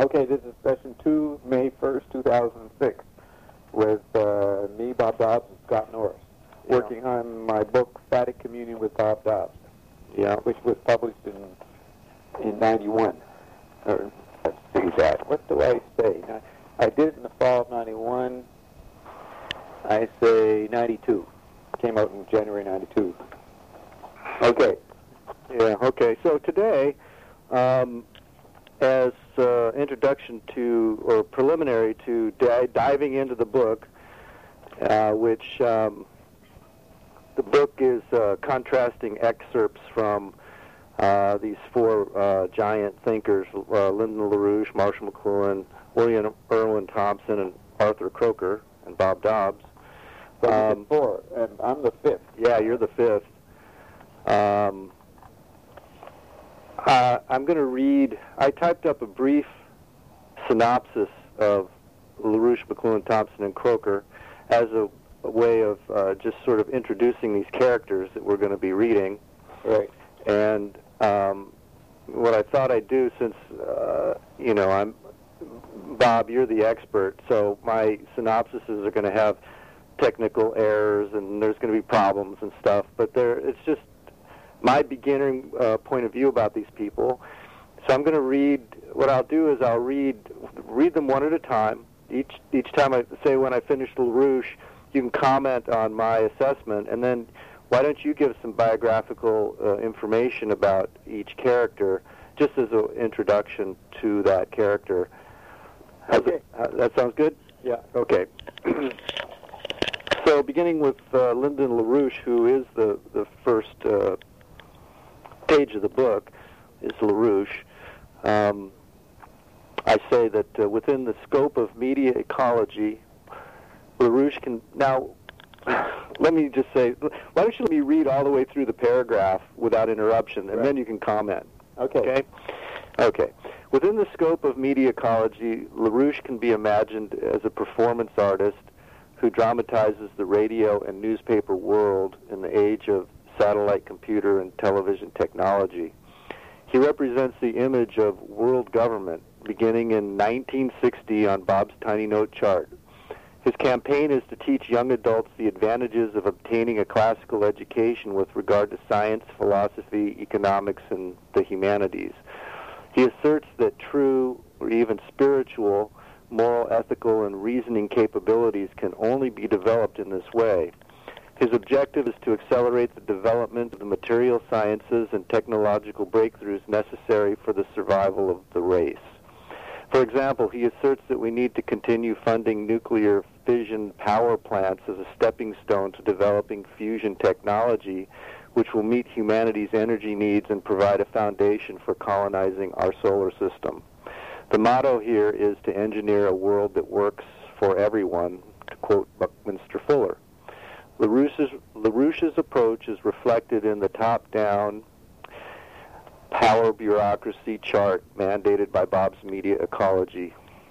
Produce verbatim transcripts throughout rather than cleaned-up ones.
Okay, this is session two, May first, two thousand six, with uh, me, Bob Dobbs, and Scott Norris, Yeah. working on my book, Static Communion with Bob Dobbs, Yeah. which was published in in ninety-one. Or, let's see that. What do I say? Now, I did it in the fall of ninety-one. I say ninety-two. Came out in January ninety-two. Okay. Yeah. Okay. So today, um, as uh, introduction to or preliminary to di- diving into the book, uh, which um, the book is uh, contrasting excerpts from uh, these four uh, giant thinkers: uh, Lyndon LaRouche, Marshall McLuhan, William Irwin Thompson, and Arthur Croker, and Bob Dobbs. So Um, um, four, and I'm the fifth. Yeah, you're the fifth. Um, uh, I'm going to read, I typed up a brief synopsis of LaRouche, McLuhan, Thompson, and Croker as a, a way of uh, just sort of introducing these characters that we're going to be reading. Right. And um, what I thought I'd do, since, uh, you know, I'm, Bob, you're the expert, so my synopsises are going to have technical errors and there's going to be problems and stuff, but there it's just my beginner uh, point of view about these people. So I'm going to read, what I'll do is I'll read read them one at a time. Each each time I say when I finish LaRouche, you can comment on my assessment, and then why don't you give some biographical uh, information about each character, just as an introduction to that character. How's Okay. it, uh, that sounds good? Yeah. Okay. So beginning with uh, Lyndon LaRouche, who is the, the first uh, page of the book, is LaRouche. Um, I say that uh, within the scope of media ecology, LaRouche can... Now, let me just say, why don't you let me read all the way through the paragraph without interruption, and Right. then you can comment. Okay. Okay? Okay. Within the scope of media ecology, LaRouche can be imagined as a performance artist who dramatizes the radio and newspaper world in the age of satellite computer and television technology. He represents the image of world government beginning in nineteen sixty on Bob's Tiny Note chart. His campaign is to teach young adults the advantages of obtaining a classical education with regard to science, philosophy, economics, and the humanities. He asserts that true or even spiritual moral, ethical, and reasoning capabilities can only be developed in this way. His objective is to accelerate the development of the material sciences and technological breakthroughs necessary for the survival of the race. For example, he asserts that we need to continue funding nuclear fission power plants as a stepping stone to developing fusion technology, which will meet humanity's energy needs and provide a foundation for colonizing our solar system. The motto here is to engineer a world that works for everyone, to quote Buckminster Fuller. LaRouche's, LaRouche's approach is reflected in the top-down power bureaucracy chart mandated by Bob's media ecology.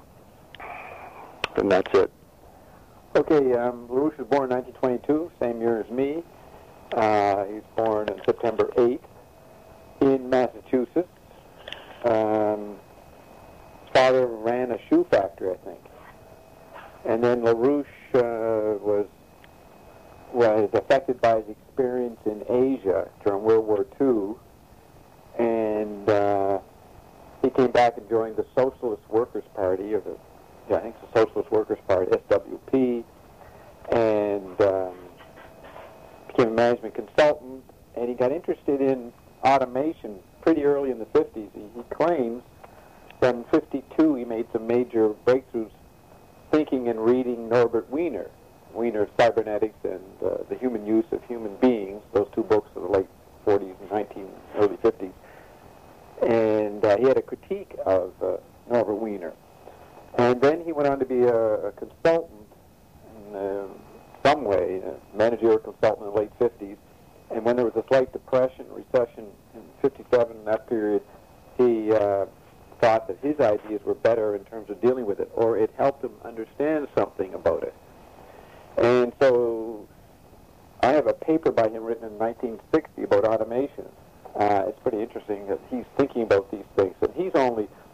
And that's it. Okay, um, LaRouche was born in nineteen twenty-two, same year as me. Uh, he was born on September eighth in Massachusetts. Um, father ran a shoe factory, I think. And then LaRouche uh, was was affected by his experience in Asia during World War Two, and uh, he came back and joined the Socialist Workers' Party, or the yeah, I think it's the Socialist Workers' Party, S W P, and um, became a management consultant, and he got interested in automation pretty early in the fifties. He, he claims that in fifty-two he made some major breakthroughs thinking and reading Norbert Wiener, Wiener's Cybernetics and uh, the Human Use of Human Beings, those two books of the late forties and nineteen, early fifties. And uh, he had a critique of uh, Norbert Wiener. And then he went on to be a, a consultant in uh, some way, a managerial consultant in the late fifties. And when there was a slight depression, recession in fifty-seven, in that period, he uh, thought that his ideas were better in terms of dealing with it, or it helped him understand something about it. And so I have a paper by him written in nineteen sixty about automation. Uh, it's pretty interesting that he's thinking about these things. And he's only, I mean, he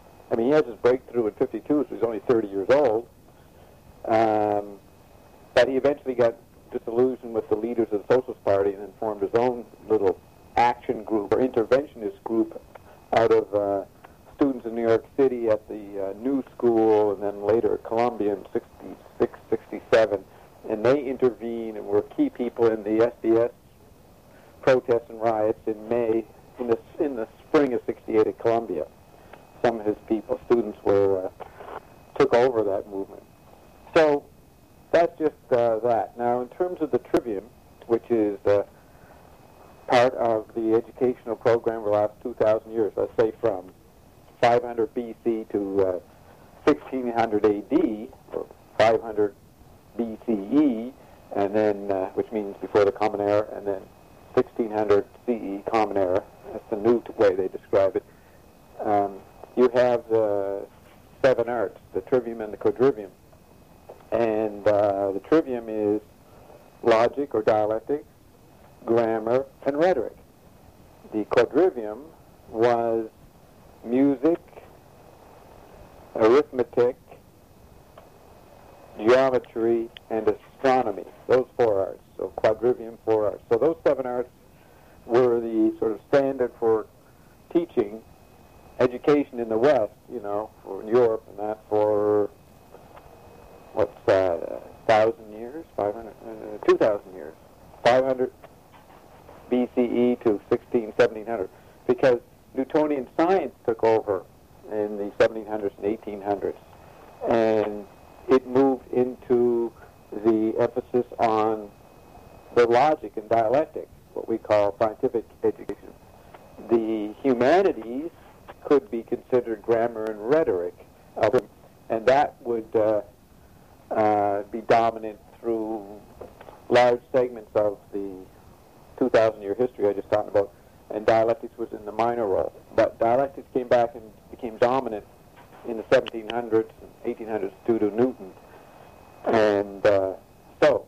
has his breakthrough at fifty-two, so he's only thirty years old. Um, but he eventually got disillusioned with the leaders of the Socialist Party and then formed his own little action group or interventionist group out of uh, students in New York City at the uh, New School and then later at Columbia in sixty-six, sixty-seven. And they intervened and were key people in the S D S protests and riots in May, in the, in the spring of sixty-eight at Columbia. Some of his people, students, were uh, took over that movement. So that's just uh, that. Now, in terms of the Trivium, which is uh, part of the educational program for the last two thousand years, let's say from five hundred B C to uh, sixteen hundred A D, or five hundred B C E, and then, uh, which means before the Common Era, and then sixteen hundred C E, Common Era. That's the new way they describe it. Um, you have the seven arts, the Trivium and the Quadrivium. And uh, the Trivium is logic or dialectics, grammar, and rhetoric. The Quadrivium was music, arithmetic, geometry, and astronomy. Those four arts. So Quadrivium, four arts. So those seven arts were the sort of standard for teaching education in the West, you know, for Europe, and that for, what's that, a thousand years, five hundred, uh, two thousand years, five hundred B C E to sixteen, seventeen hundred, because Newtonian science took over in the seventeen hundreds and eighteen hundreds, and it moved into the emphasis on the logic and dialectic, what we call scientific education. The humanities could be considered grammar and rhetoric, uh, and that would uh, uh, be dominant through large segments of the two thousand year history I just talked about, and dialectics was in the minor role. But dialectics came back and became dominant in the seventeen hundreds and eighteen hundreds due to Newton. And uh, so,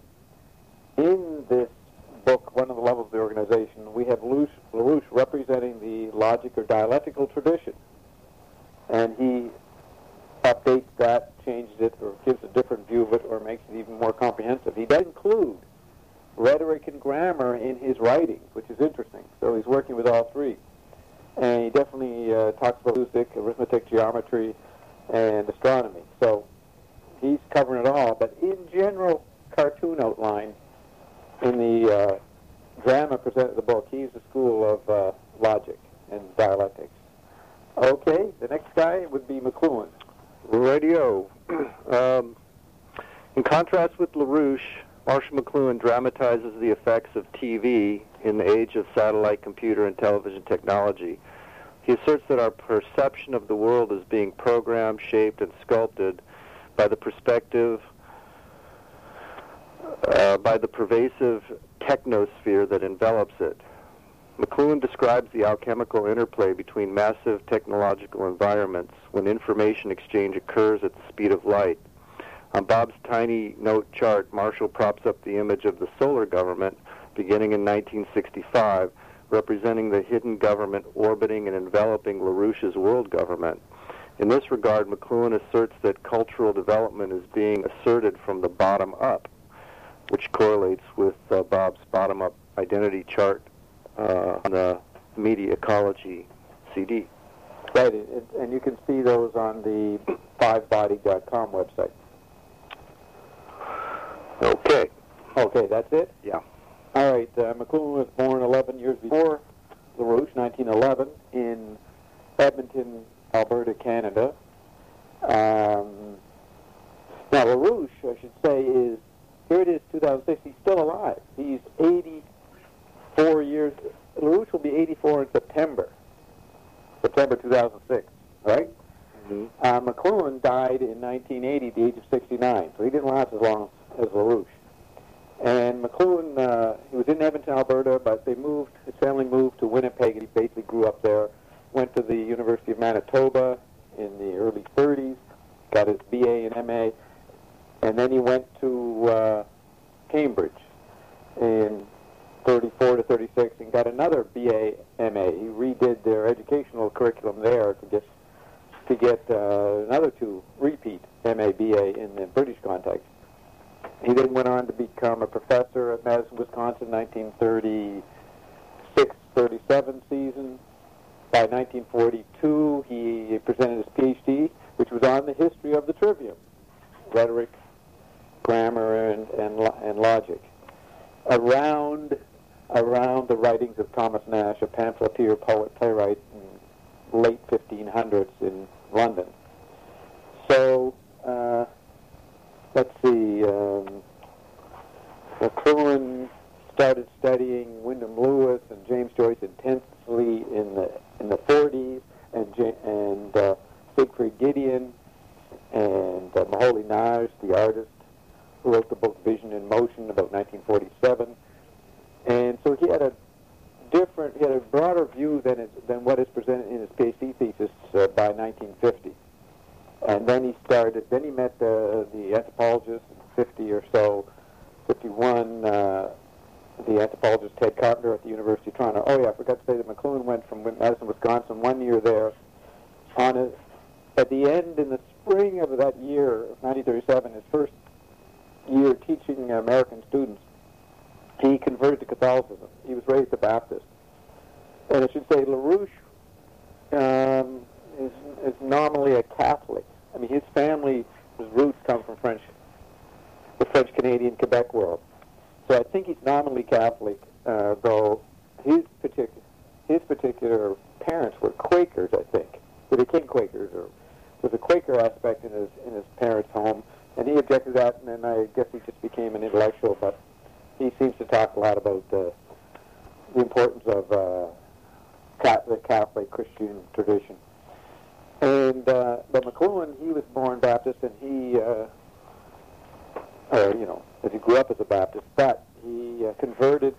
in this book, one of the levels of the organization, we have LaRouche, LaRouche representing the logic or dialectical tradition. And he updates that, changes it, or gives a different view of it, or makes it even more comprehensive. He does include rhetoric and grammar in his writings, which is interesting. So he's working with all three. And he definitely uh, talks about music, arithmetic, geometry, and astronomy. So he's covering it all. But in general cartoon outline, in the uh, drama presented in the book, he's the school of uh, logic and dialectics. Okay, the next guy would be McLuhan. Radio. um, in contrast with LaRouche, Marshall McLuhan dramatizes the effects of T V in the age of satellite, computer, and television technology. He asserts that our perception of the world is being programmed, shaped, and sculpted by the perspective, uh, by the pervasive technosphere that envelops it. McLuhan describes the alchemical interplay between massive technological environments when information exchange occurs at the speed of light. On Bob's tiny note chart, Marshall props up the image of the solar government beginning in nineteen sixty-five, representing the hidden government orbiting and enveloping LaRouche's world government. In this regard, McLuhan asserts that cultural development is being asserted from the bottom up, which correlates with uh, Bob's bottom-up identity chart uh, on the Media Ecology C D. Right, and, and you can see those on the five body dot com website. Okay. Okay, that's it? Yeah. All right, uh, McLuhan was born eleven years before LaRouche, nineteen eleven, in Edmonton, Alberta, Canada. Um, now, LaRouche, I should say, is, here it is, two thousand six, he's still alive. He's eighty-four years, LaRouche will be eighty-four in September, September two thousand six, right? Mm-hmm. Uh, McLuhan died in nineteen eighty at the age of sixty-nine, so he didn't last as long as LaRouche. And McLuhan, uh, he was in Edmonton, Alberta, but they moved, his family moved to Winnipeg, and he basically grew up there. Went to the University of Manitoba in the early thirties, got his B A and M A, and then he went to uh, Cambridge in thirty-four to thirty-six and got another B A, M A. He redid their educational curriculum there to get to get uh, another two repeat M A B A in the British context. He then went on to become a professor at Madison, Wisconsin, nineteen thirty-six thirty-seven season. By nineteen forty-two, he presented his PhD, which was on the history of the trivium, rhetoric, grammar, and, and, and logic, around, around the writings of Thomas Nash, a pamphleteer, poet, playwright in late fifteen hundreds in London. So, uh, let's see, um, McLuhan started studying Wyndham Lewis and James Joyce intensely in the in the forties, and J- and uh, Siegfried Gideon and uh, Moholy Nagy, the artist, who wrote the book Vision in Motion about nineteen forty-seven. And so he had a different, he had a broader view than is, than what is presented in his PhD thesis uh, by nineteen fifty. And then he started, then he met the, the anthropologist in fifty or so, fifty-one, uh, the anthropologist Ted Carpenter at the University of Toronto. Oh yeah, I forgot to say that McLuhan went from Madison, Wisconsin, one year there. On a, at the end, in the spring of that year, of nineteen thirty-seven, his first year teaching American students, he converted to Catholicism. He was raised a Baptist. And I should say LaRouche um, is, is nominally a Catholic. I mean, his family, his roots come from French, the French-Canadian Quebec world. So I think he's nominally Catholic, uh, though his particular his particular parents were Quakers, I think. They became Quakers, or there was a Quaker aspect in his in his parents' home, and he objected to that, and then I guess he just became an intellectual. But he seems to talk a lot about uh, the importance of uh, the Catholic Christian tradition. And uh, but McLuhan, he was born Baptist, and he, uh, or you know, as he grew up as a Baptist, but he uh, converted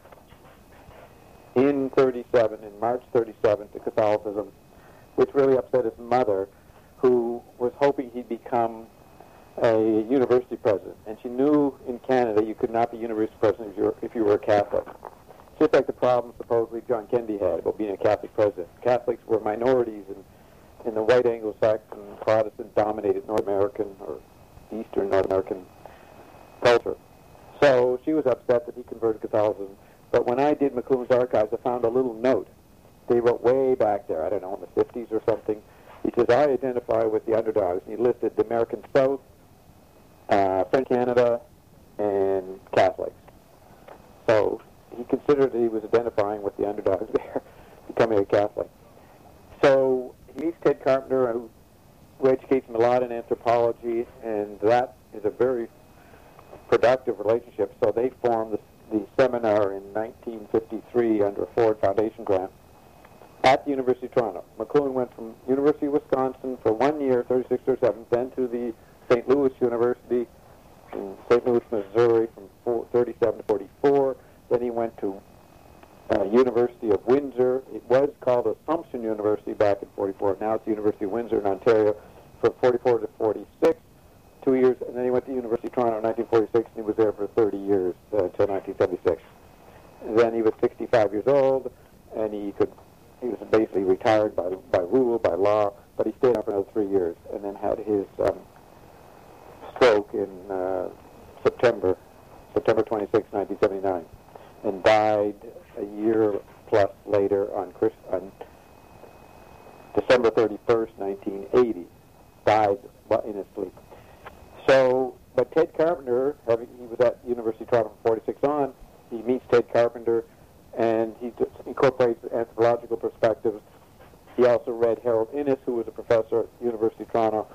in thirty-seven, in March thirty-seven, to Catholicism, which really upset his mother, who was hoping he'd become a university president. And she knew in Canada you could not be university president if you were, if you were a Catholic. Just like the problem supposedly John Kennedy had about being a Catholic president. Catholics were minorities in in the white Anglo-Saxon, Protestant-dominated North American or Eastern North American culture. So she was upset that he converted to Catholicism. But when I did McLuhan's archives, I found a little note. They wrote way back there, I don't know, in the fifties or something. He says, I identify with the underdogs. And he listed the American South, uh, French Canada, and Catholics. So he considered that he was identifying with the underdogs there, becoming a Catholic. So he meets Ted Carpenter, who, who educates him a lot in anthropology, and that is a very productive relationship. So they formed the, the seminar in nineteen fifty-three under a Ford Foundation grant at the University of Toronto. McLuhan went from University of Wisconsin for one year, thirty-six thirty-seven, then to the Saint Louis University in Saint Louis, Missouri from thirty-seven to forty-four. Then he went to Uh, University of Windsor. It was called Assumption University back in forty-four. Now it's the University of Windsor in Ontario from forty-four to forty-six, two years. And then he went to the University of Toronto in nineteen forty-six, and he was there for thirty years uh, until nineteen seventy-six. And then he was sixty-five years old, and he could he was basically retired by by rule, by law, but he stayed on for another three years, and then had his um, stroke in uh, September September twenty-sixth, nineteen seventy-nine, and died a year plus later on, Chris, on December thirty-first, nineteen eighty, died in his sleep. So, but Ted Carpenter, having, he was at University of Toronto from forty-six on, he meets Ted Carpenter, and he just incorporates anthropological perspectives. He also read Harold Innis, who was a professor at University of Toronto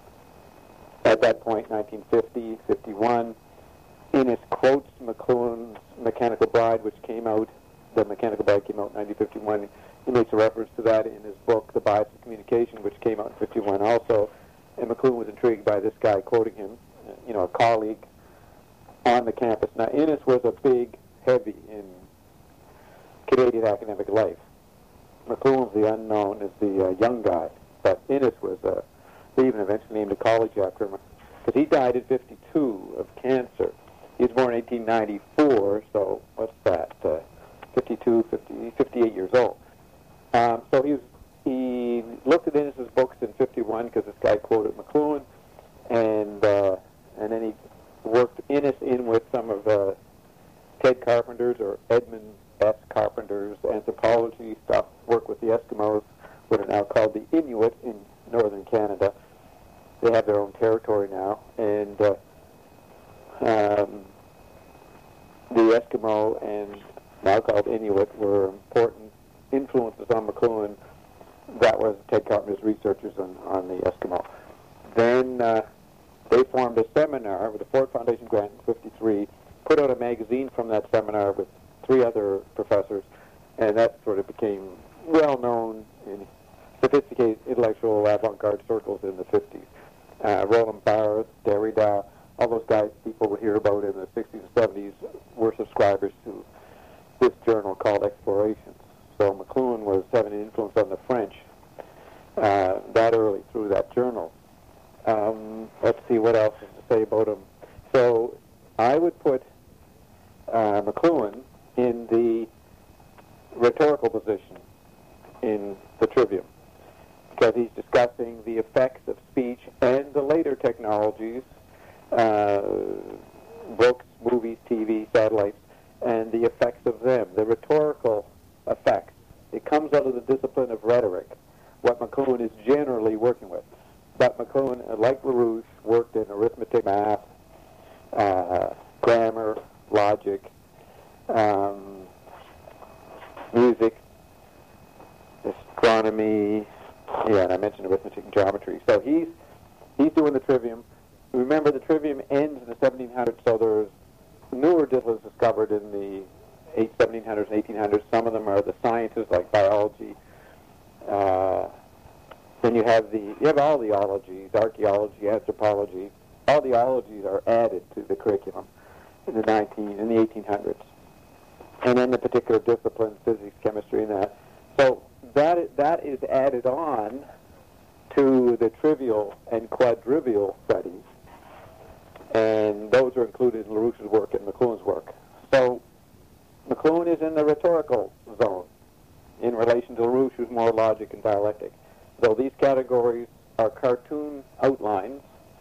at that point, nineteen fifty, fifty-one. Innis quotes McLuhan's Mechanical Bride, which came out, the Mechanical Bride came out in nineteen fifty-one. He makes a reference to that in his book, The Bias of Communication, which came out in fifty-one also. And McLuhan was intrigued by this guy quoting him, you know, a colleague on the campus. Now, Innis was a big, heavy in Canadian academic life. McLuhan was the unknown as the uh, young guy, but Innis was, uh, they even eventually named a college after him, because he died at fifty-two of cancer. He was born in eighteen ninety-four, so what's that, uh, fifty-two, fifty, fifty-eight years old. Um, so he was he looked at Innes's books in fifty-one because this guy quoted McLuhan, and uh, and then he worked Innes in with some of uh, Ted Carpenter's or Edmund S. Carpenter's anthropology stuff, work with the Eskimos, what are now called the Inuit in northern Canada. They have their own territory now, and uh, um, the Eskimo and now called Inuit were important influences on McLuhan. That was Ted Carpenter's researchers on, on the Eskimo. Then uh, they formed a seminar with the Ford Foundation grant in fifty-three, put out a magazine from that seminar with three other professors, and that sort of became well-known in sophisticated intellectual avant-garde circles in the fifties. Uh, Roland Barthes, Derrida, all those guys people would hear about in the sixties and seventies were subscribers to this journal called Explorations. So McLuhan was having an influence on the French uh, that early through that journal. Um, let's see what else is to say about him. So I would put uh, McLuhan in the rhetorical position in the Trivium, because he's discussing the effects of speech and the later technologies, uh, books, movies, T V, satellites, and the effects of them, the rhetorical effects. It comes out of the discipline of rhetoric, what McLuhan is generally working with. But McLuhan, like LaRouche, worked in arithmetic, math, uh, grammar, logic, um, music, astronomy, yeah, and I mentioned arithmetic and geometry. So he's he's doing the Trivium. Remember, the Trivium ends in the seventeen hundreds, so there's newer disciplines discovered in the seventeen hundreds and eighteen hundreds. Some of them are the sciences, like biology. Uh, then you have the you have all the ologies, archaeology, anthropology. All the ologies are added to the curriculum in the nineteen in the eighteen hundreds, and then the particular disciplines, physics, chemistry, and that. So that that is added on to the trivial and quadrivial studies, and those are included in LaRouche's work and McLuhan's work. So McLuhan is in the rhetorical zone in relation to LaRouche, who's more logic and dialectic. Though these categories are cartoon outlines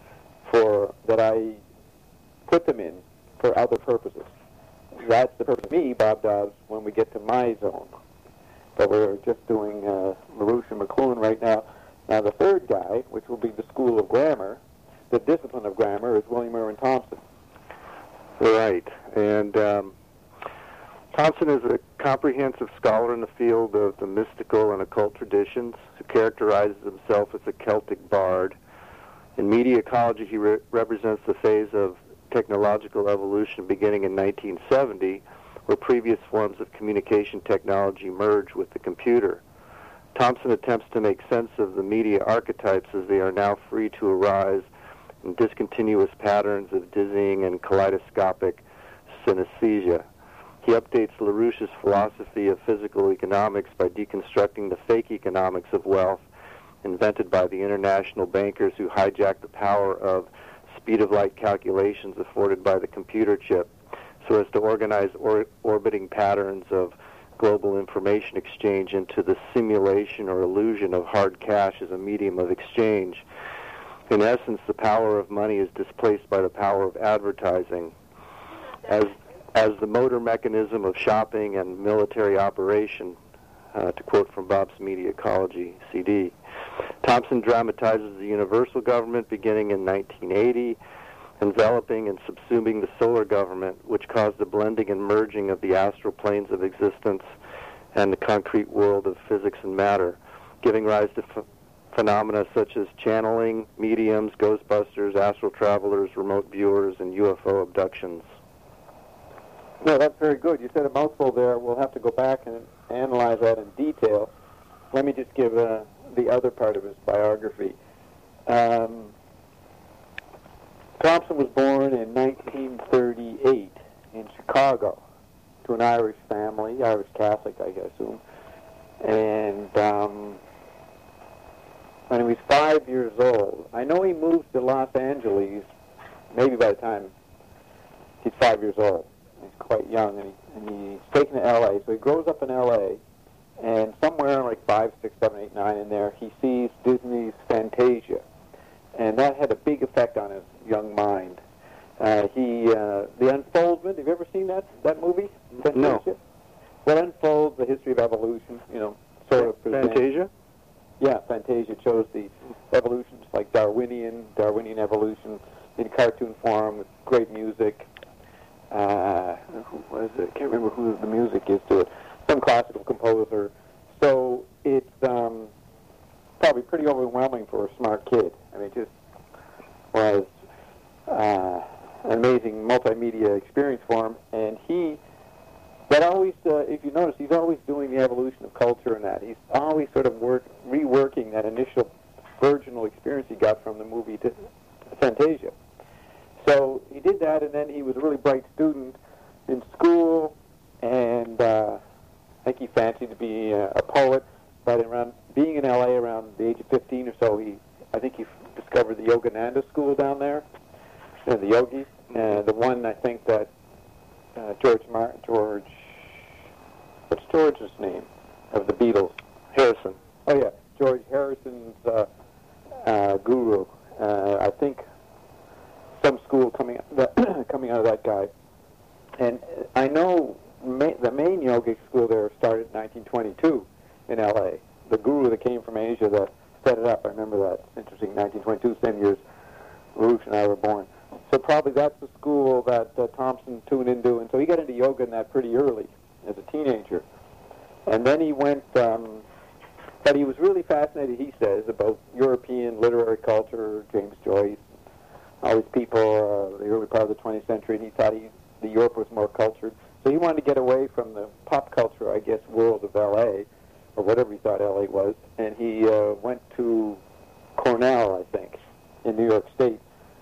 for that I put them in for other purposes. That's the purpose of me, Bob Dobbs, when we get to my zone. But we're just doing uh, LaRouche and McLuhan right now. Now the third guy, which will be the School of Grammar, the discipline of grammar, is William Irwin Thompson. Right, and um, Thompson is a comprehensive scholar in the field of the mystical and occult traditions, who characterizes himself as a Celtic bard. In media ecology, he re- represents the phase of technological evolution beginning in nineteen seventy, where previous forms of communication technology merge with the computer. Thompson attempts to make sense of the media archetypes as they are now free to arise in discontinuous patterns of dizzying and kaleidoscopic synesthesia. He updates LaRouche's philosophy of physical economics by deconstructing the fake economics of wealth invented by the international bankers who hijacked the power of speed-of-light calculations afforded by the computer chip so as to organize or- orbiting patterns of global information exchange into the simulation or illusion of hard cash as a medium of exchange. In essence, the power of money is displaced by the power of advertising. As as the motor mechanism of shopping and military operation, uh, to quote from Bob's Media Ecology C D. Thompson dramatizes the universal government beginning in nineteen eighty, enveloping and subsuming the solar government, which caused the blending and merging of the astral planes of existence and the concrete world of physics and matter, giving rise to ph- phenomena such as channeling, mediums, ghostbusters, astral travelers, remote viewers, and U F O abductions. No, that's very good. You said a mouthful there. We'll have to go back and analyze that in detail. Let me just give uh, the other part of his biography. Um, Thompson was born in nineteen thirty-eight in Chicago to an Irish family, Irish Catholic, I assume. And um, when he was five years old, I know he moved to Los Angeles maybe by the time he's five years old. He's quite young, and, he, and he's taken to L A. So he grows up in L A, And somewhere like five, six, seven, eight, nine in there, he sees Disney's Fantasia. And that had a big effect on his young mind. Uh, he, uh, the unfoldment, have you ever seen that, that movie? Fantasia? No. Well, it unfolds the history of evolution, you know, sort of. presents- Fantasia? Yeah, Fantasia shows the evolution, just like Darwinian, Darwinian evolution in cartoon form with great music. Uh, who was it? I can't remember who the music is to it. Some classical composer. So it's um, probably pretty overwhelming for a smart kid. I mean, it just was uh, an amazing multimedia experience for him. And he, that always, uh, if you notice, he's always doing the evolution of culture and that. He's always sort of work, reworking that initial virginal experience he got from the movie to Fantasia. So he did that, and then he was a really bright student in school, and uh, I think he fancied to be a, a poet. But around being in L A around the age of fifteen or so, he I think he f- discovered the Yogananda school down there, and the yogis, and the one I think that uh, George Martin, George, what's George's name of the Beatles? Harrison. Oh yeah, George Harrison's uh, uh, guru. Uh, I think. Some school coming that, coming out of that guy, and I know ma- the main yogic school there started in nineteen twenty-two in L A. The guru that came from Asia that set it up. I remember that. Interesting. nineteen twenty-two, same year as Larouche and I were born. So probably that's the school that uh, Thompson tuned into, and so he got into yoga in that pretty early as a teenager, and then he went. Um, but he was really fascinated, he says, about European literary culture, James Joyce. All these people, uh, the early part of the twentieth century, and he thought he, the Europe was more cultured. So he wanted to get away from the pop culture, I guess, world of L A, or whatever he thought L A was, and he uh, went to Cornell, I think, in New York State,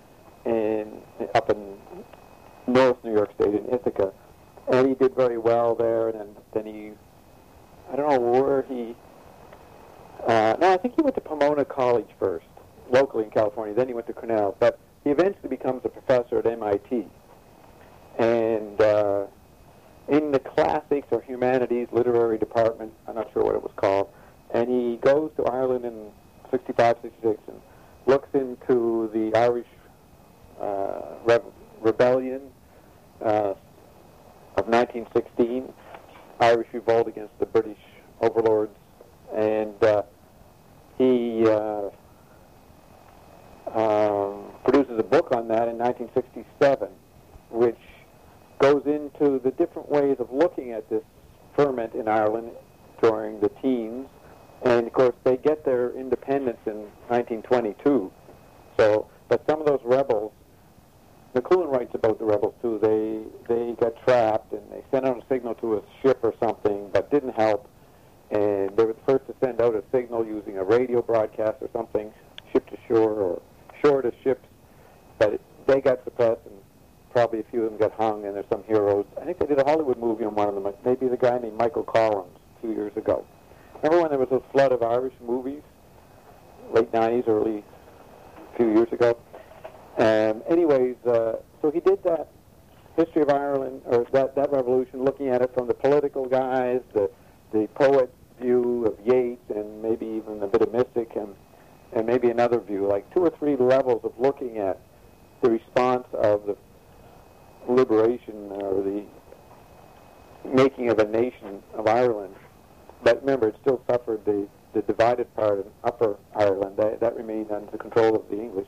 and up in North New York State in Ithaca, and he did very well there, and then, then he, I don't know where he, uh, no, I think he went to Pomona College first, locally in California, then he went to Cornell, but he eventually becomes a professor at M I T. And uh, in the classics or humanities literary department, I'm not sure what it was called, and he goes to Ireland in sixty-five, sixty-six and looks into the Irish uh, re- rebellion uh, of nineteen sixteen, Irish revolt against the British overlords, and uh, he... Uh, Um, produces a book on that in nineteen sixty-seven, which goes into the different ways of looking at this ferment in Ireland during the teens. And, of course, they get their independence in nineteen twenty-two. So, but some of those rebels, McLuhan writes about the rebels, too. They, they got trapped, and they sent out a signal to a ship or something, but didn't help. And they were the first to send out a signal using a radio broadcast or something, ship to shore or shore to ships, but it, they got suppressed, and probably a few of them got hung, and there's some heroes. I think they did a Hollywood movie on one of them, maybe the guy named Michael Collins, two years ago. Remember when there was a flood of Irish movies, late nineties, early, a few years ago? Um, anyways, uh, so he did that history of Ireland, or that, that revolution, looking at it from the political guys, the, the poet view of Yeats, and maybe even a bit of mystic, and and maybe another view, like two or three levels of looking at the response of the liberation or the making of a nation of Ireland. But remember, it still suffered the, the divided part in Upper Ireland. That, that remained under the control of the English.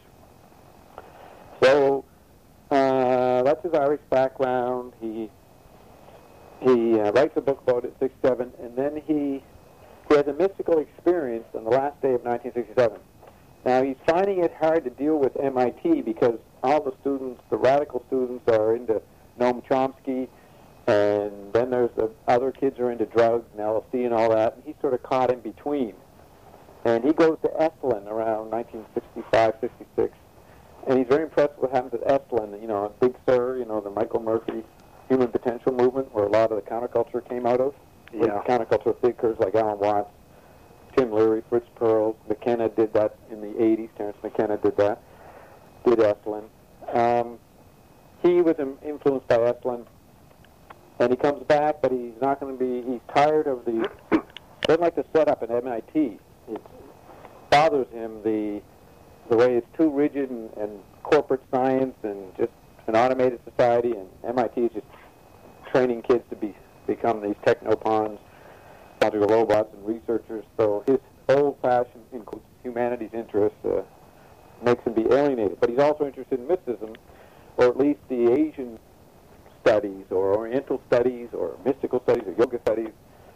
So uh, that's his Irish background. He he uh, writes a book about it, sixty-seven, and then he, he has a mystical experience on the last day of nineteen sixty-seven. Now, he's finding it hard to deal with M I T because all the students, the radical students, are into Noam Chomsky, and then there's the other kids are into drugs and L S D and all that, and he's sort of caught in between. And he goes to Esalen around nineteen sixty-five, sixty-six, and he's very impressed with what happens at Esalen, you know, Big Sur, you know, the Michael Murphy human potential movement, where a lot of the counterculture came out of. Yeah. Counterculture thinkers like Alan Watts, Tim Leary, Fritz Perls, McKenna did that in the eighties. Terence McKenna did that, did Esalen. Um, he was influenced by Esalen, and he comes back, but he's not going to be, he's tired of the doesn't like to set up at M I T. It bothers him the the way it's too rigid and, and corporate science and just an automated society, and M I T is just training kids to be become these technopons, logical robots and researchers. So his old-fashioned humanities interest uh, makes him be alienated. But he's also interested in mysticism, or at least the Asian studies, or Oriental studies, or mystical studies, or yoga studies.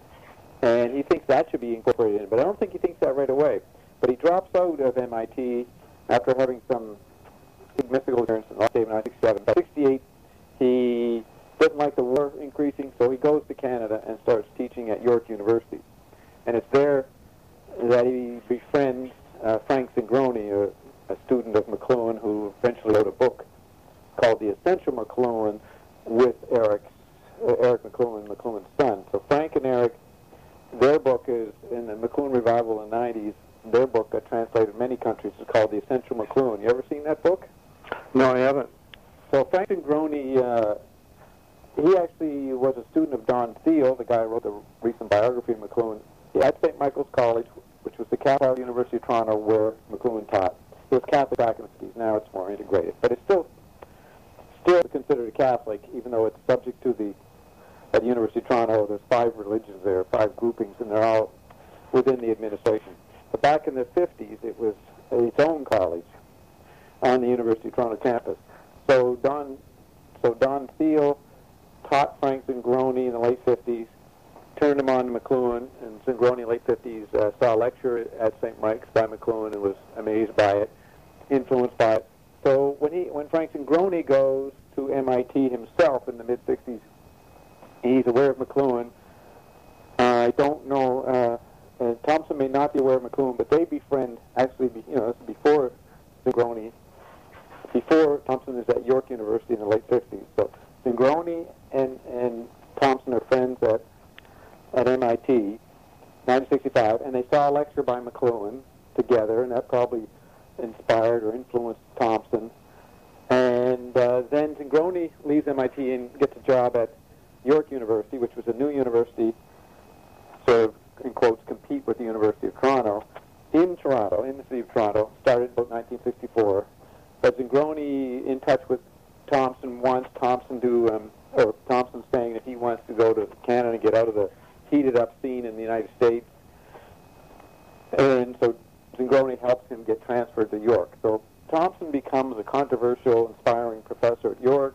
And he thinks that should be incorporated in. But I don't think he thinks that right away. But he drops out of M I T after having some big mystical experience in nineteen sixty-seven. By sixty-eight, he doesn't like the war increasing, so he goes to Canada and starts teaching at York University. And it's there that he befriends uh, Frank Zingroni, a, a student of McLuhan, who eventually wrote a book called The Essential McLuhan with Eric, uh, Eric McLuhan, McLuhan's son. So Frank and Eric, their book is, in the McLuhan revival in the nineties, their book got translated in many countries. It's called The Essential McLuhan. You ever seen that book? No, I haven't. So Frank Zingroni, uh, he actually was a student of Don Thiel, the guy who wrote the recent biography of McLuhan, at Saint Michael's College, which was the Catholic University of Toronto where McLuhan taught. It was Catholic back in the fifties. Now it's more integrated. But it's still still considered a Catholic, even though it's subject to the, at the University of Toronto, there's five religions there, five groupings, and they're all within the administration. But back in the fifties, it was its own college on the University of Toronto campus. So Don, so Don Thiel taught Frank Zingroni in the late fifties, turned him on to McLuhan, and Zingroni in the late fifties uh, saw a lecture at Saint Mike's by McLuhan and was amazed by it, influenced by it. So when he, when Frank Zingroni goes to M I T himself in the mid sixties, he's aware of McLuhan. Uh, I don't know, uh, and Thompson may not be aware of McLuhan, but they befriend, actually, be, you know, this is before Zingroni, before Thompson is at York University in the late fifties. So Zingroni and, and Thompson are friends at, at M I T, nineteen sixty-five, and they saw a lecture by McLuhan together, and that probably inspired or influenced Thompson. And uh, then Zingroni leaves M I T and gets a job at York University, which was a new university, sort of, in quotes, compete with the University of Toronto, in Toronto, in the city of Toronto, started about nineteen sixty-four. But Zingroni, in touch with Thompson, wants Thompson to, um, or Thompson saying that he wants to go to Canada and get out of the heated up scene in the United States. And so Zingroni helps him get transferred to York. So Thompson becomes a controversial, inspiring professor at York.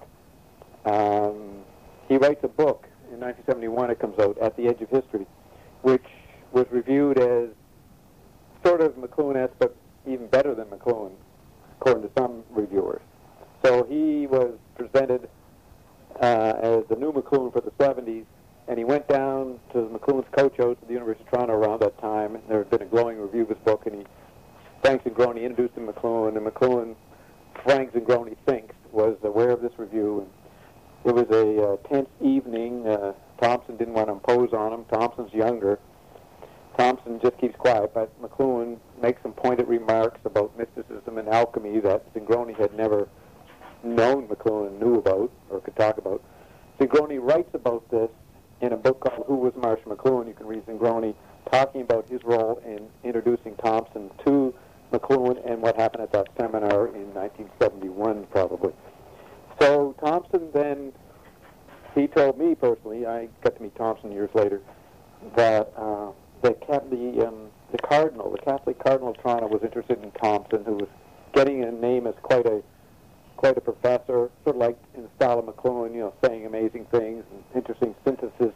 Um, he writes a book in nineteen seventy-one, it comes out, At the Edge of History, which was reviewed as sort of McLuhan-esque, but even better than McLuhan, according to some reviewers. So he was presented uh, as the new McLuhan for the seventies, and he went down to McLuhan's coach house at the University of Toronto around that time, and there had been a glowing review of his book, and he, Frank Zingroni introduced him to McLuhan, and McLuhan, Frank Zingroni thinks, was aware of this review, and it was a uh, tense evening. Uh, Thompson didn't want to impose on him. Thompson's younger. Thompson just keeps quiet, but McLuhan makes some pointed remarks about mysticism and alchemy that Zingroni had never known McLuhan knew about or could talk about. Zingroni writes about this in a book called Who Was Marshall McLuhan. You can read Zingroni talking about his role in introducing Thompson to McLuhan and what happened at that seminar in nineteen seventy-one, probably. So Thompson then, he told me personally, I got to meet Thompson years later, that uh, the, the, um, the cardinal, the Catholic Cardinal of Toronto was interested in Thompson, who was getting a name as quite a quite a professor, sort of like in the style of McLuhan, you know, saying amazing things and interesting synthesis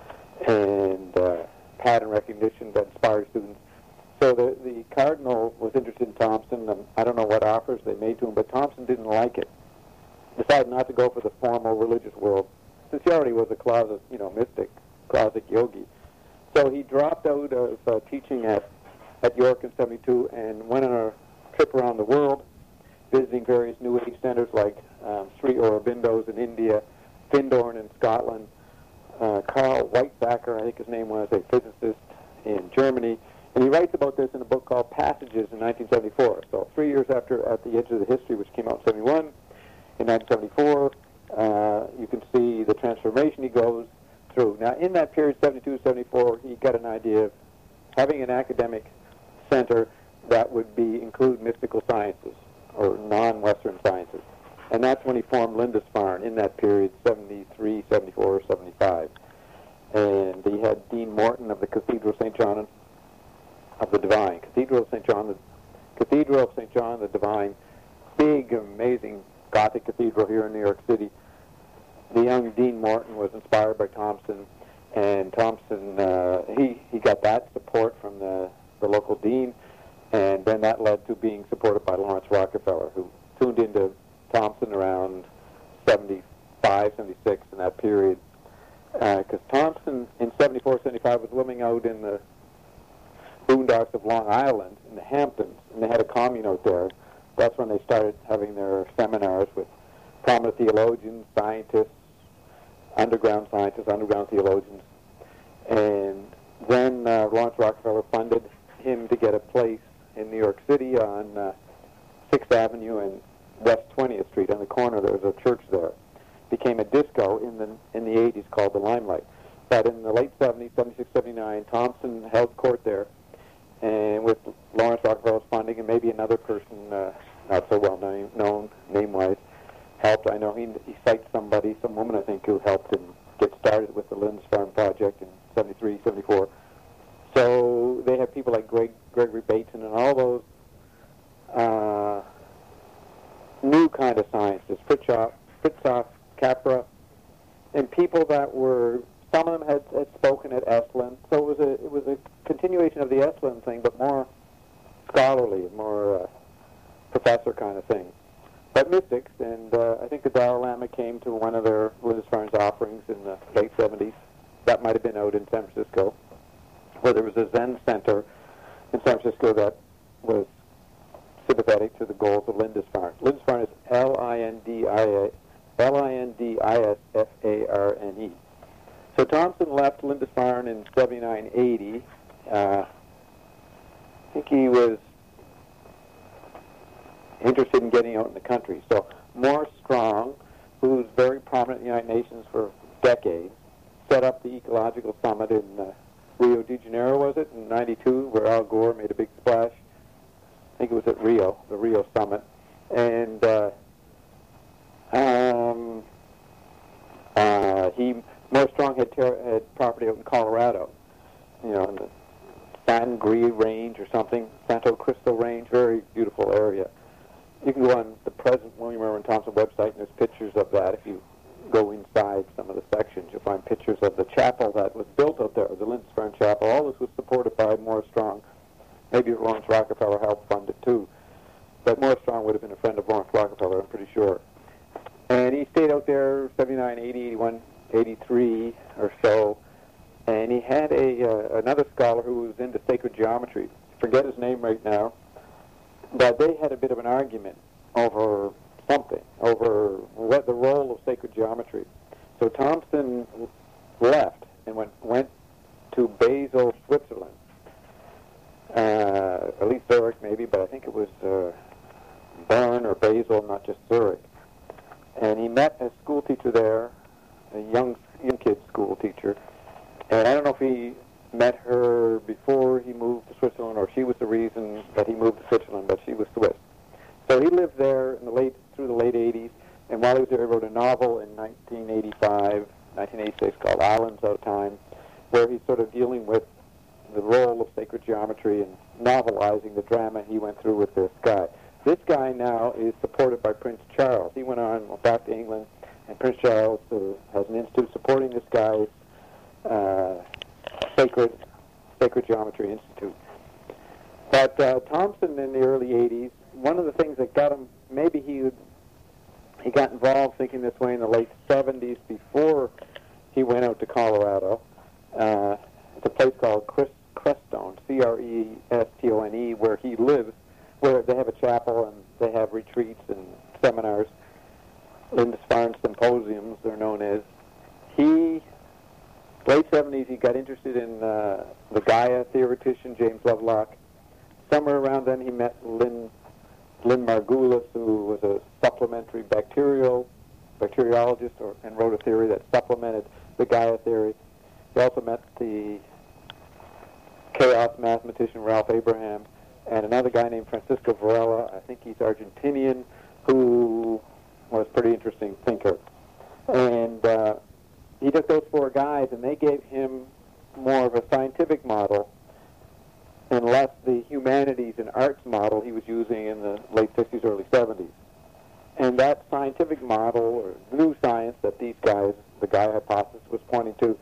and uh, pattern recognition that inspired students. So the, the cardinal was interested in Thompson, and I don't know what offers they made to him, but Thompson didn't like it. Decided not to go for the formal religious world, since he already was a closet, you know, mystic, closet yogi. So he dropped out of uh, teaching at, at York in seventy-two and went on a trip around the world, visiting various New Age centers like um, Sri Aurobindo's in India, Findorn in Scotland, uh, Karl Weizsäcker, I think his name was, a physicist in Germany. And he writes about this in a book called Passages in nineteen seventy-four. So three years after At the Edge of the History, which came out in seventy-one, in nineteen seventy-four, uh, you can see the transformation he goes through. Now, in that period, seventy-two, seventy-four, he got an idea of having an academic center that would be include mystical sciences or non-Western sciences. And that's when he formed Lindisfarne in that period, seventy-three, seventy-four, seventy-five. And he had Dean Morton of the Cathedral of Saint John of the Divine. Cathedral of Saint John, the Cathedral of Saint John the Divine, big, amazing Gothic cathedral here in New York City. The young Dean Morton was inspired by Thompson, and Thompson, uh, he, he got that support from the, the local dean, and then that led to being supported by Lawrence Rockefeller, who tuned into Thompson around seventy-five, seventy-six in that period. Because uh, Thompson in seventy-four, seventy-five was living out in the boondocks of Long Island in the Hamptons, and they had a commune out there. That's when they started having their seminars with prominent theologians, scientists, underground scientists, underground theologians. And then uh, Lawrence Rockefeller funded him to get a place in New York City on uh, sixth Avenue and West twentieth Street on the corner. There was a church there. Became a disco in the in the eighties called the Limelight. But in the late seventies, seventy-six, seventy-nine, Thompson held court there, and with Lawrence Rockefeller's funding and maybe another person uh, not so well name, known name-wise helped. I know he he cites somebody, some woman I think, who helped him get started with the Lindisfarne project in seventy-three, seventy-four. So they have people like Greg, Gregory Bateson and all those uh, new kind of scientists, Fritjof, Fritjof Capra, and people that were, some of them had, had spoken at Esalen, so it was a it was a continuation of the Esalen thing, but more scholarly, more uh, professor kind of thing. But mystics, and uh, I think the Dalai Lama came to one of their Lindisfarne's offerings in the late seventies. That might have been out in San Francisco, where there was a Zen center in San Francisco that was sympathetic to the goals of Lindisfarne. Lindisfarne is L I N D I A. L I N D I S F A R N E. So Thompson left Lindisfarne in seventy-nine, eighty. Uh, I think he was interested in getting out in the country. So Morris Strong, who's very prominent in the United Nations for decades, set up the Ecological Summit in uh, Rio de Janeiro, was it, in ninety-two, where Al Gore made a big splash. I think it was at Rio, the Rio Summit. And uh, Um, uh, he, Morris Strong had, ter- had property out in Colorado, you know, in the Sangre Range or something, Santo Cristo Range, very beautiful area. You can go on the present William Irwin Thompson website, and there's pictures of that. If you go inside some of the sections, you'll find pictures of the chapel that was built out there, the Lindisfarne Chapel. All this was supported by Morris Strong. Maybe Lawrence Rockefeller helped fund it too. But Morris Strong would have been a friend of Lawrence Rockefeller, I'm pretty sure. And he stayed out there seventy-nine, eighty, eighty-one, eighty-three or so. And he had a uh, another scholar who was into sacred geometry. Forget his name right now. But they had a bit of an argument over something, over what the role of sacred geometry. So Thompson left and went went to Basel, Switzerland. Uh, at least Zurich, maybe, but I think it was uh, Bern or Basel, not just Zurich. And he met a school teacher there, a young young kid school teacher. And I don't know if he met her before he moved to Switzerland, or she was the reason that he moved to Switzerland, but she was Swiss. So he lived there in the late through the late eighties, and while he was there, he wrote a novel in nineteen eighty-five, nineteen eighty-six called Islands Out of Time, where he's sort of dealing with the role of sacred geometry and novelizing the drama he went through with this guy. This guy now is supported by Prince Charles. He went on back to England, and Prince Charles uh, has an institute supporting this guy's uh, sacred sacred geometry institute. But uh, Thompson in the early eighties, one of the things that got him, maybe he would, he got involved thinking this way in the late seventies before he went out to Colorado. Uh, it's a place called Crest, Crestone, C R E S T O N E, where he lives, where they have a chapel and they have retreats and seminars, Lindisfarne symposiums, they're known as. He, late seventies, he got interested in uh, the Gaia theoretician, James Lovelock. Somewhere around then, he met Lynn, Lynn Margulis, who was a supplementary bacterial, bacteriologist, or, and wrote a theory that supplemented the Gaia theory. He also met the chaos mathematician Ralph Abraham, and another guy named Francisco Varela, I think he's Argentinian, who was a pretty interesting thinker. And uh, he took those four guys, and they gave him more of a scientific model and less the humanities and arts model he was using in the late sixties, early seventies. And that scientific model, or new science that these guys, the Gaia hypothesis was pointing to,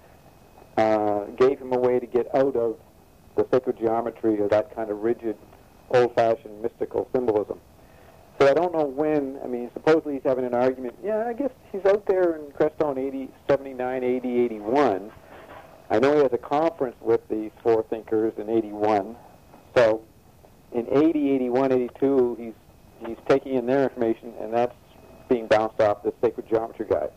uh, gave him a way to get out of the sacred geometry or that kind of rigid, old-fashioned mystical symbolism. So I don't know when, I mean, supposedly he's having an argument. Yeah, I guess he's out there in Crestone eighty, seventy-nine, eighty, eighty-one. I know he has a conference with these four thinkers in eighty-one. So in eighty, eighty-one, eighty-two, he's he's taking in their information, and that's being bounced off the sacred geometry guy.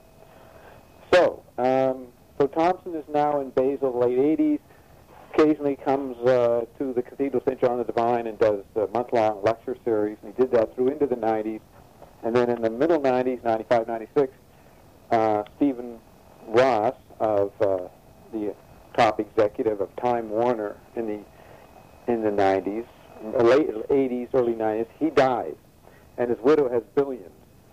So, um, so Thompson is now in Basel, late eighties. Occasionally comes uh, to the Cathedral Saint John the Divine and does a month-long lecture series, and he did that through into the nineties. And then in the middle nineties, ninety-five, ninety-six, uh, Stephen Ross, of uh, the top executive of Time Warner in the in the nineties, late eighties, early nineties, he dies, and his widow has billions.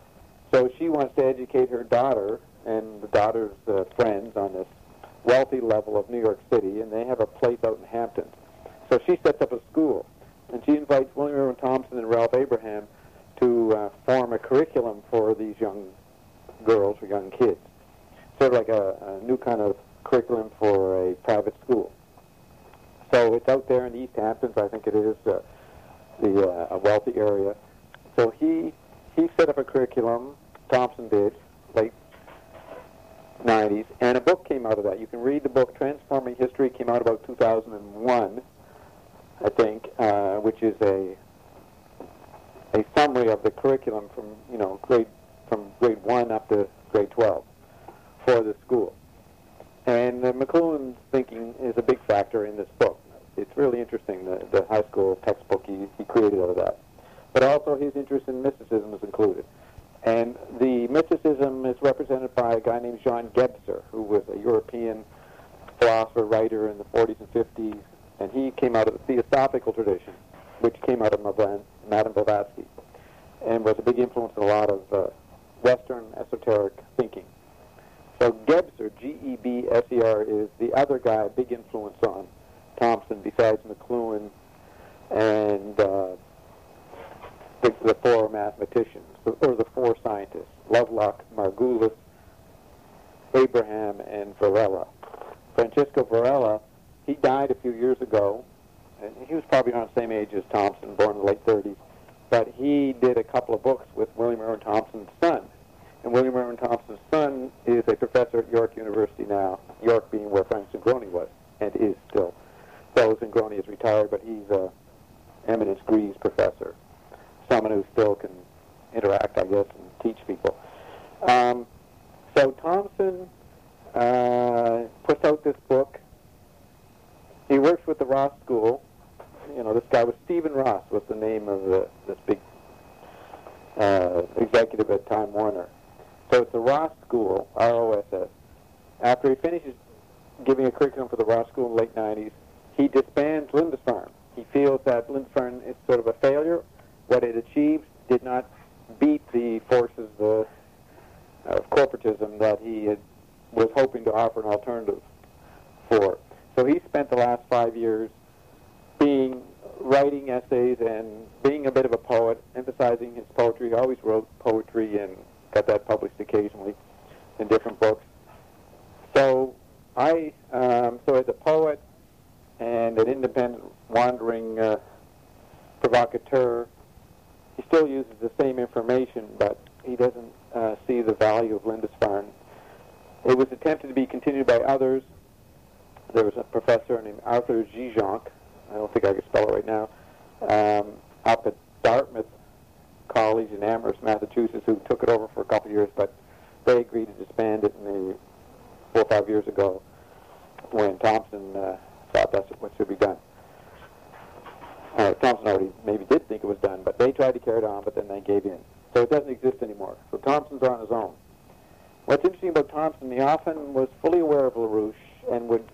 So she wants to educate her daughter and the daughter's uh, friends on this wealthy level of New York City, and they have a place out in Hampton. So she sets up a school, and she invites William Irwin Thompson and Ralph Abraham to uh, form a curriculum for these young girls or young kids, sort of like a, a new kind of curriculum for a private school. So it's out there in the East Hamptons, I think it is, uh, the uh, a wealthy area. So he he set up a curriculum, Thompson did, late nineties, and a book came out of that. You can read the book, Transforming History, came out about two thousand one, I think, uh, which is a a summary of the curriculum from, you know, grade from grade one up to grade twelve for the school. And uh, McLuhan's thinking is a big factor in this book. It's really interesting, the, the high school textbook he, he created out of that. But also his interest in mysticism is included. And the mysticism is represented by a guy named Jean Gebser, who was a European philosopher, writer in the forties and fifties, and he came out of the Theosophical tradition, which came out of Madame Blavatsky, and was a big influence in a lot of uh, Western esoteric thinking. So Gebser, G E B S E R, is the other guy, big influence on Thompson, besides McLuhan and uh, the, the four mathematicians, or the four scientists, Lovelock, Margulis, Abraham, and Varela. Francisco Varela, he died a few years ago, and he was probably around the same age as Thompson, born in the late thirties, but he did a couple of books with William Irwin Thompson's son. And William Irwin Thompson's son is a professor at York University now, York being where Frank Zangroni was, and is still. Though Zangroni is retired, but he's a eminence grise professor, someone who still can interact, I guess, and teach people. Um, so Thompson uh, puts out this book. He works with the Ross School. You know, this guy was Stephen Ross, was the name of the, this big uh, executive at Time Warner. So it's the Ross School, R O S S. After he finishes giving a curriculum for the Ross School in the late nineties, he disbands Lindisfarne. He feels that Lindisfarne is sort of a failure. What it achieved did not beat the forces uh, of corporatism that he had, was hoping to offer an alternative for. So he spent the last five years being writing essays and being a bit of a poet, emphasizing his poetry. He always wrote poetry and got that published occasionally in different books. So I, um, so as a poet and an independent wandering uh, provocateur, he still uses the same information, but he doesn't uh, see the value of Lindisfarne. It was attempted to be continued by others. There was a professor named Arthur Gijonc, I don't think I can spell it right now, um, up at Dartmouth College in Amherst, Massachusetts, who took it over for a couple of years, but they agreed to disband it in the four or five years ago when Thompson uh, thought that's what should be done. Uh, Thompson already maybe did think it was done, but they tried to carry it on, but then they gave in. So it doesn't exist anymore. So Thompson's on his own. What's interesting about Thompson, he often was fully aware of LaRouche and would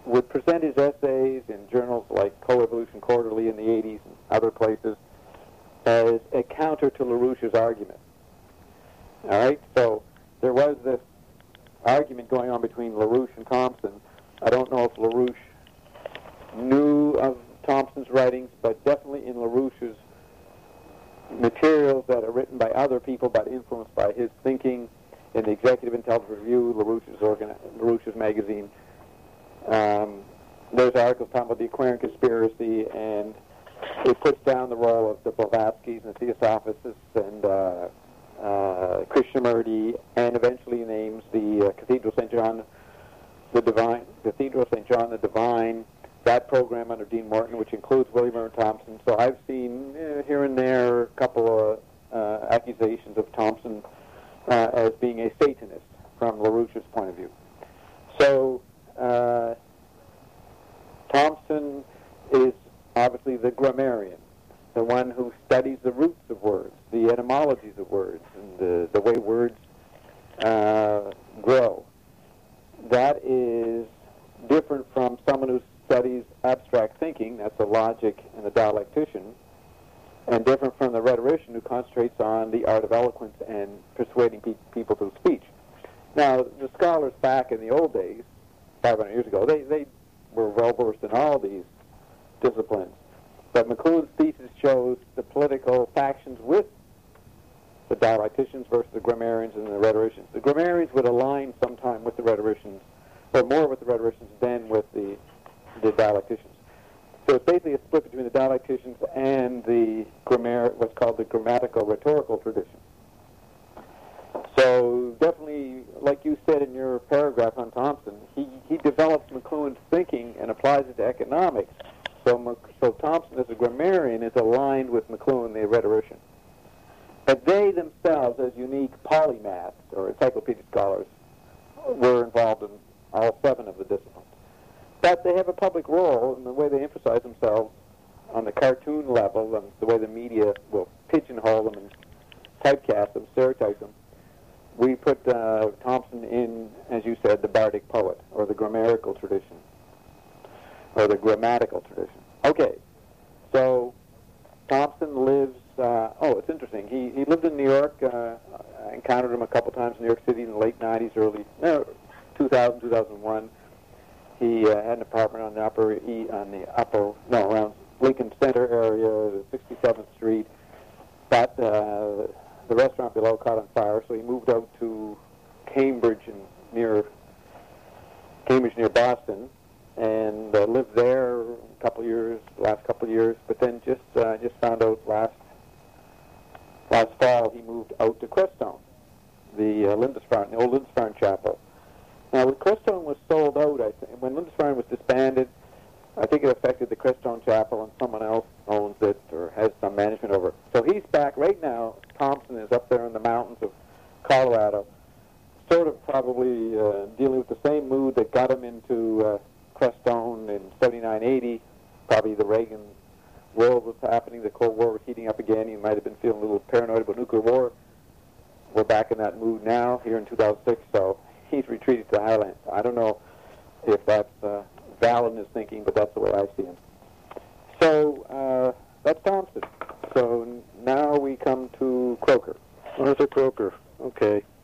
would present his essays in journals like Coevolution Quarterly in the eighties and other places as a counter to LaRouche's argument. All right, so there was this argument going on between LaRouche and Thomson. I don't know if LaRouche knew of Thomson's writings, but definitely in LaRouche's materials that are written by other people but influenced by his thinking in the Executive Intelligence Review, LaRouche's, organ- LaRouche's magazine. Um, there's articles talking about the Aquarian conspiracy, and it puts down the role of the Blavatskys and the Theosophists and uh, uh, Krishnamurti, and eventually names the uh, Cathedral Saint John the Divine, Cathedral Saint John the Divine, that program under Dean Morton, which includes William Irwin Thompson. So I've seen uh, here and there a couple of uh, accusations of Thompson uh, as being a Satanist from LaRouche's point of view. So uh, Thompson is obviously the grammarian, the one who studies the roots of words, the etymologies of words, and the, the way words uh, grow. That is different from someone who studies abstract thinking, that's the logic and the dialectician, and different from the rhetorician who concentrates on the art of eloquence and persuading pe- people through speech. Now, the scholars back in the old days, five hundred years ago, they, they were well-versed in all these disciplines. But McLuhan's thesis shows the political factions with the dialecticians versus the grammarians and the rhetoricians. The grammarians would align sometime with the rhetoricians, or more with the rhetoricians than with the, the dialecticians. So it's basically a split between the dialecticians and the grammar, what's called the grammatical rhetorical tradition. So definitely, like you said in your paragraph on Thompson, he, he develops McLuhan's thinking and applies it to economics. So, so Thompson, as a grammarian, is aligned with McLuhan, the rhetorician. But they themselves, as unique polymaths or encyclopedic scholars, were involved in all seven of the disciplines. But they have a public role in the way they emphasize themselves on the cartoon level and the way the media will pigeonhole them and typecast them, stereotype them. We put uh, Thompson in, as you said, the bardic poet, or the grammatical tradition, or the grammatical tradition. Okay, so Thompson lives, uh, oh, it's interesting. He, he lived in New York. Uh, I encountered him a couple times in New York City in the late nineties, early, no, two thousand, two thousand one. He uh, had an apartment on the upper, e, on the upper, no, around Lincoln Center area, sixty-seventh Street. But uh, the restaurant below caught on fire, so he moved out to Cambridge, and near Cambridge near Boston, and uh, lived there a couple of years, last couple of years. But then just uh, just found out last last fall he moved out to Crestone, the uh, Lindisfarne, the old Lindisfarne Chapel. Now, when Crestone was sold out, I think, when Lindisfarne was disbanded, I think it affected the Crestone Chapel, and someone else owns it or has some management over it. So he's back right now. Thompson is up there in the mountains of Colorado, sort of probably uh, dealing with the same mood that got him into uh, Crestone in seventy-nine eighty. Probably the Reagan world was happening, the Cold War was heating up again. He might have been feeling a little paranoid about nuclear war. We're back in that mood now, here in two thousand six, so he's retreated to the highlands. I don't know if that's uh, valid in his thinking, but that's the way I see him. So uh, that's Thompson. So now we come to Croker. Arthur Croker. Okay.